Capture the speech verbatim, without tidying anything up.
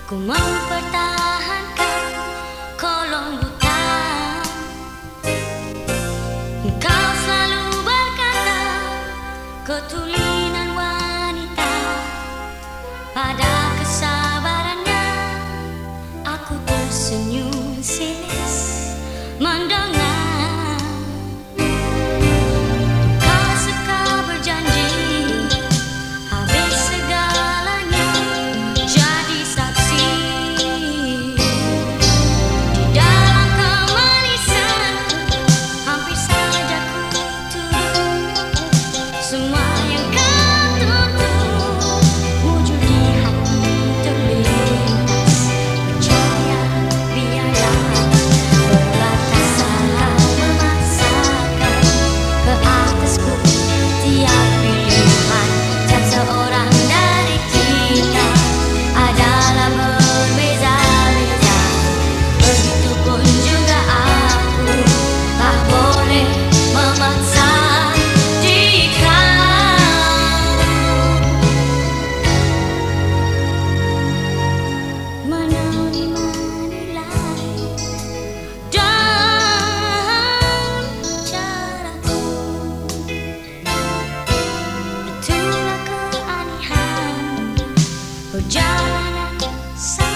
Ku mempertahankan kolong hutan. Kau selalu berkata ketulinan wanita. Pada kesabarannya aku tersenyum sinis mendengar kau suka berjanji habis segalanya jadi saksi di dalam kemanisan. Hampir saja ku tuduh semua yang kau tutup wujud di hati terlintas. Percaya biarlah belaka salah memaksakan ke atasku tiap pilihan. Tiap seorang dari kita adalah berbeza-beza. Begitupun juga aku tak boleh memaksa jika menilai-menilai dan caraku. Itulah keanehan perjalanan saya.